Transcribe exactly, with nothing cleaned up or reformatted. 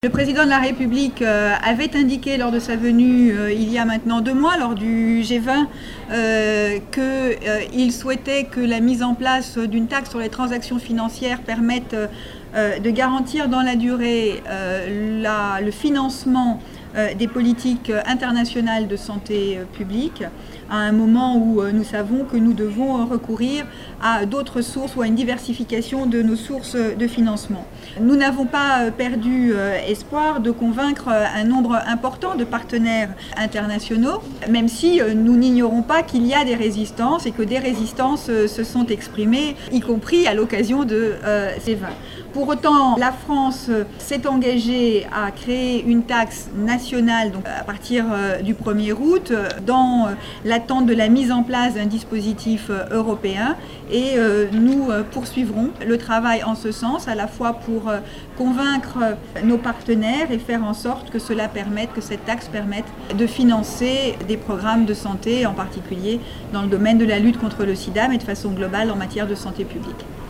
Le président de la République euh, avait indiqué lors de sa venue euh, il y a maintenant deux mois, lors du G vingt, euh, qu'il euh, souhaitait que la mise en place d'une taxe sur les transactions financières permette euh, de garantir dans la durée euh, la, le financement euh, des politiques internationales de santé euh, publique, à un moment où euh, nous savons que nous devons recourir à d'autres sources ou à une diversification de nos sources de financement. Nous n'avons pas perdu euh, espoir de convaincre un nombre important de partenaires internationaux, même si euh, nous n'ignorons pas qu'il y a des résistances et que des résistances euh, se sont exprimées, y compris à l'occasion de euh, ces vingt. Pour autant, la France s'est engagée à créer une taxe nationale donc à partir euh, du premier août, dans euh, l'attente de la mise en place d'un dispositif euh, européen, et euh, nous euh, poursuivrons le travail en ce sens, à la fois pour euh, convaincre nos partenaires et faire en sorte que cela permette, que cette taxe permette de financer des programmes de santé, en particulier dans le domaine de la lutte contre le sida, mais de façon globale en matière de santé publique.